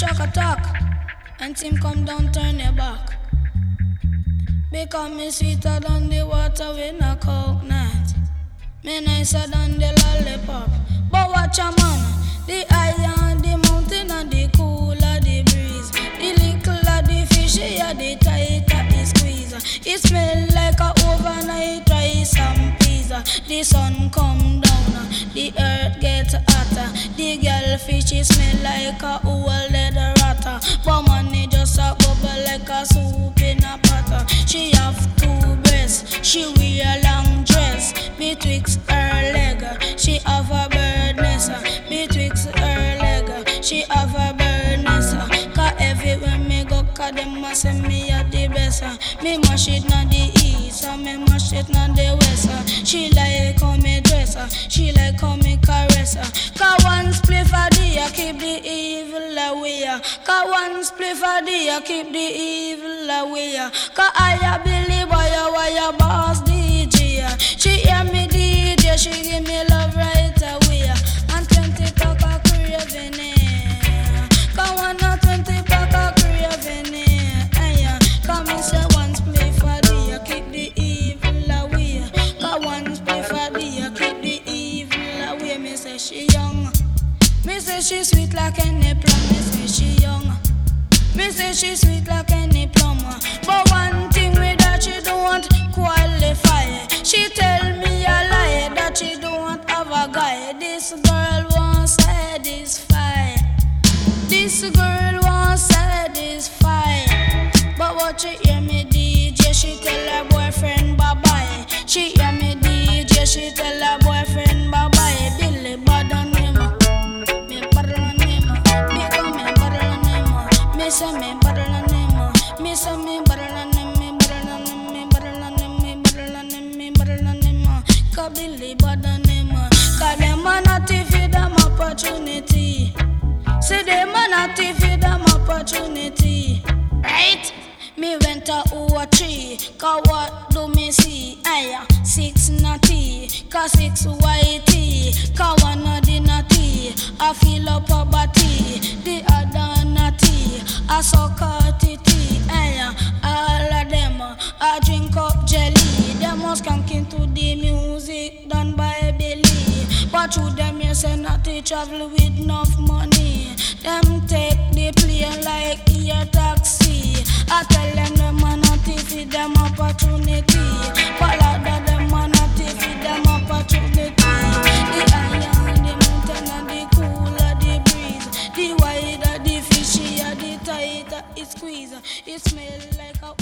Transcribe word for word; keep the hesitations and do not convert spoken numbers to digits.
shock attack. And him come down, turn your back. Because me sweeter than the water with a coconut. Me nicer than the lollipop. But watch a man, the higher the mountain and the cooler the breeze. The littler the fishy, the tighter the squeeze. It smell like a overnight rice and peas. The sun come down, the earth get hotter. The girl fishy smell like a old leather ratter. But money just a bubble like a soup in a pot. She have two breasts, she wear a long dress. Betwixt her leg, she have a bird nest. Betwixt her leg, she have a bird nest. Cause everywhere me go, cause them a say me a the best. Me mash it na the east, and me mash it na the west. She like how me dress, she like how me caress. Cause one spliff a day, keep the evil away. Cause one spliff a day, keep the evil away. Cause I a Billy Boy, why a boss D J. She hear me D J, she give me love right away. And twenty pack of craving it. Cause one or twenty pack of craving it. Cause me say one spliff a day, keep the evil away. Cause one spliff a day, keep the evil away. Me say she young. Me say she sweet like any plum. Me say she young. Me say she sweet like any plum. But one thing with her she don't qualify. She tell me a lie that she don't have a guy. This girl won't satisfy. This girl won't satisfy. But what she hear me D J, she tell her boyfriend bye bye. She hear me D J, she tell her boyfriend bye bye. Billy bad on him, me bad on him. Me come me bad on him. Me say me bad on him. Me say me bad on him. Me bad on him. Me bad on him. Me bad on him. Me bad on him. Cause Billy bad on him. Cause them a naughty for them opportunity. See them a naughty for them opportunity. Right? Me went to over three. Cause what do me see? Aya, six naughty. Cause six whitey. Cause one of the naughty. I feel up a body. The other naughty. I suck a titty. Aya, all of them. I drink up jelly. Them must skank into the music done by Billy. But through them you say naughty travel with enough money. Them take the plane like air taxi. I tell them them a naughty for them opportunity. But lot of them a naughty for them opportunity. The higher the mountain and the cooler the breeze. The wider the fishy and the tighter it squeeze. It smell like a